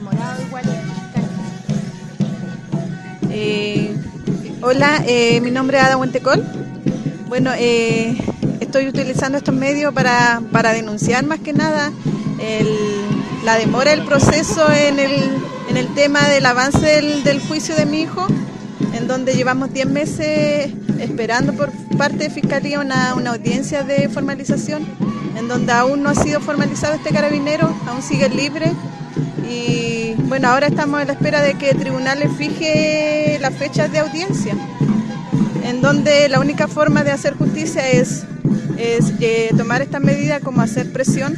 demorado igual Hola, mi nombre es Ada Huentecol. Bueno, estoy utilizando estos medios para denunciar más que nada la demora del proceso en el tema del avance del juicio de mi hijo, en donde llevamos 10 meses esperando por parte de Fiscalía una audiencia de formalización, en donde aún no ha sido formalizado este carabinero, aún sigue libre. Y bueno, ahora estamos a la espera de que el tribunal le fije las fechas de audiencia, en donde la única forma de hacer justicia es tomar esta medida como hacer presión,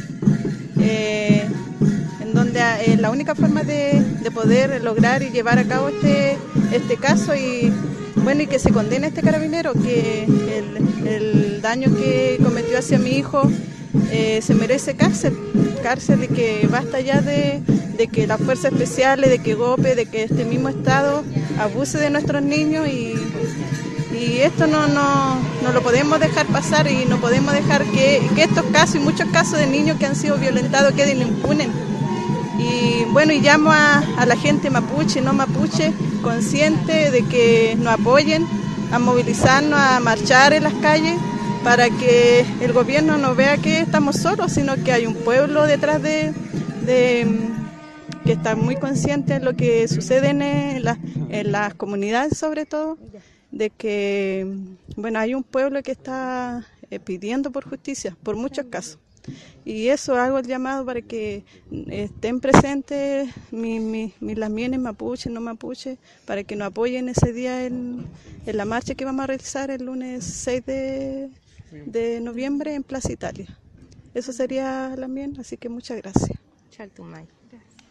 en donde la única forma de poder lograr y llevar a cabo este caso y bueno, y que se condene a este carabinero, que el daño que cometió hacia mi hijo se merece cárcel y que basta ya de que las fuerzas especiales, de que GOPE, de que este mismo Estado abuse de nuestros niños y esto no lo podemos dejar pasar y no podemos dejar que estos casos y muchos casos de niños que han sido violentados queden impunes. Y bueno, y llamo a la gente mapuche, no mapuche, consciente de que nos apoyen, a movilizarnos, a marchar en las calles, para que el gobierno no vea que estamos solos, sino que hay un pueblo detrás de que está muy consciente de lo que sucede en las comunidades, sobre todo, de que bueno, hay un pueblo que está pidiendo por justicia, por muchos casos. Y eso hago el llamado para que estén presentes las mienes mapuches, no mapuches, para que nos apoyen ese día en la marcha que vamos a realizar el lunes 6 de noviembre en Plaza Italia. Eso sería también, así que muchas gracias. Chaltumay.